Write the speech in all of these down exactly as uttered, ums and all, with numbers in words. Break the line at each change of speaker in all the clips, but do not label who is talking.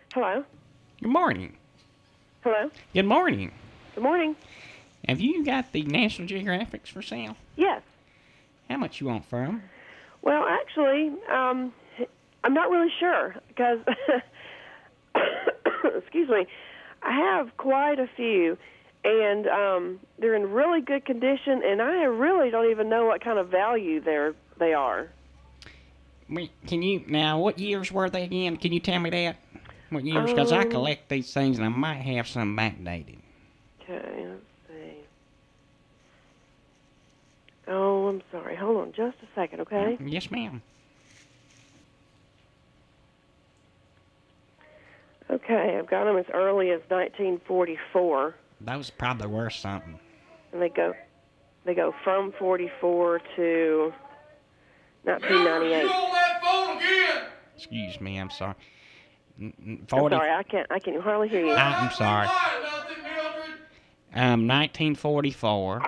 Hello?
Good morning.
Hello?
Good morning.
Good morning.
Have you got the National Geographics for sale?
Yes.
How much you want for 'em?
Well, actually, um, I'm not really sure because, excuse me, I have quite a few, and um, they're in really good condition, and I really don't even know what kind of value they're they are.
Wait, Can you now? What years were they again? Can you tell me that? What years? Because I
Um,
collect these things, and I might have some backdated.
okay, let's see. Oh, I'm sorry. Hold on just a second, okay?
Yes, ma'am.
Okay, I've got them as early as nineteen forty-four,
Those probably were something.
and they go they go from forty-four to nineteen ninety-eight.
You on that phone again?
Excuse me. I'm sorry. N- n-
I'm
Forty.
sorry, I can't I can hardly hear you.
I- I'm sorry.
Lie about them, Mildred.
Um, nineteen forty-four.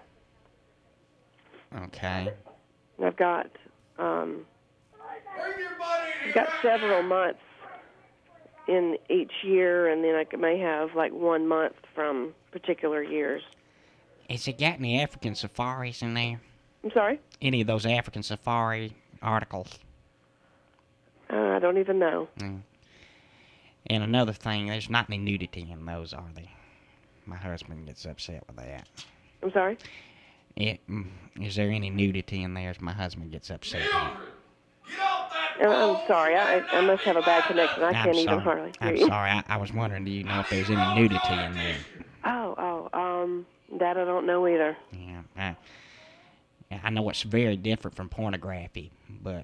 Okay.
And I've got um,
Bring your buddy in
I've
here
got
right
several
now.
months in each year, and then I c- may have like one month from particular years.
Has it got any African safaris in there?
I'm sorry,
Any of those African safari articles?
uh, I don't even know.
Mm. And another thing, there's not any nudity in those, are there? My husband gets upset with that.
I'm sorry.
It, mm, is there any nudity in there? My husband gets upset with it.
Mildred, get off that
Uh,
phone.
I'm sorry, I I must have a bad connection. I
I'm
can't even
sorry.
hardly hear
I'm
you.
sorry. I, I was wondering, do you know if there's any nudity in there?
Oh, oh, um, that I don't know either.
Yeah. I, yeah, I know it's very different from pornography, but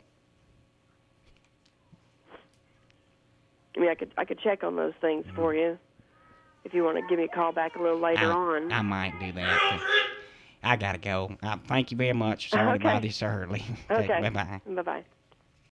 I mean, I could I could check on those things for you if you want to give me a call back a little later
I,
on.
I might do that. I gotta go. Uh, thank you very much. Sorry to
Okay.
bother you so early.
Okay.
Bye bye.
Bye bye.